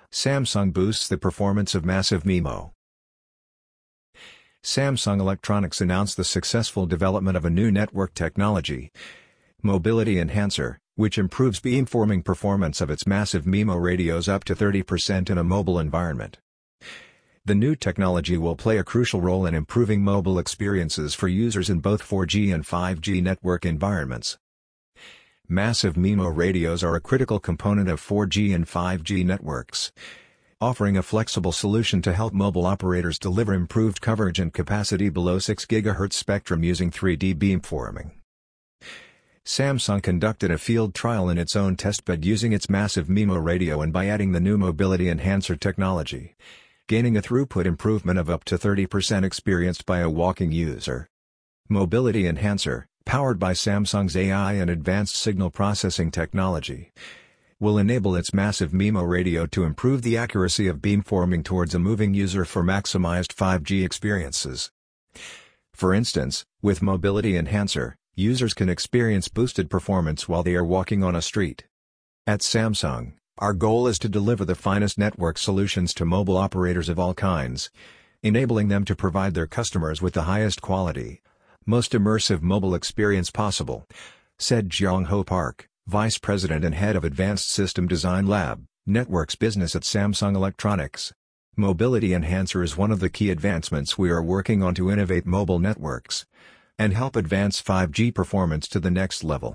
Samsung boosts the performance of Massive MIMO. Samsung Electronics announced the successful development of a new network technology, Mobility Enhancer, which improves beamforming performance of its Massive MIMO radios up to 30% in a mobile environment. The new technology will play a crucial role in improving mobile experiences for users in both 4G and 5G network environments. Massive MIMO radios are a critical component of 4G and 5G networks, offering a flexible solution to help mobile operators deliver improved coverage and capacity below 6 GHz spectrum using 3D beamforming. Samsung conducted a field trial in its own testbed using its Massive MIMO radio and by adding the new Mobility Enhancer technology, gaining a throughput improvement of up to 30% experienced by a walking user. Mobility Enhancer, powered by Samsung's AI and advanced signal processing technology, will enable its Massive MIMO radio to improve the accuracy of beamforming towards a moving user for maximized 5G experiences. For instance, with Mobility Enhancer, users can experience boosted performance while they are walking on a street. At Samsung, our goal is to deliver the finest network solutions to mobile operators of all kinds, enabling them to provide their customers with the highest quality, most immersive mobile experience possible, said Jong-ho Park, Vice President and Head of Advanced System Design Lab, Networks Business at Samsung Electronics. Mobility Enhancer is one of the key advancements we are working on to innovate mobile networks and help advance 5G performance to the next level.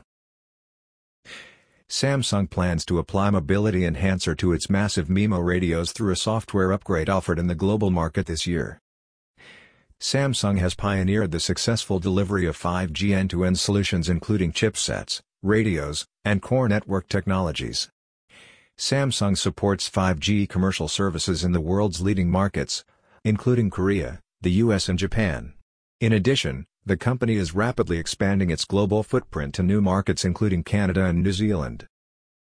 Samsung plans to apply Mobility Enhancer to its Massive MIMO radios through a software upgrade offered in the global market this year. Samsung has pioneered the successful delivery of 5G end-to-end solutions including chipsets, radios, and core network technologies. Samsung supports 5G commercial services in the world's leading markets, including Korea, the US and Japan. In addition, the company is rapidly expanding its global footprint to new markets including Canada and New Zealand.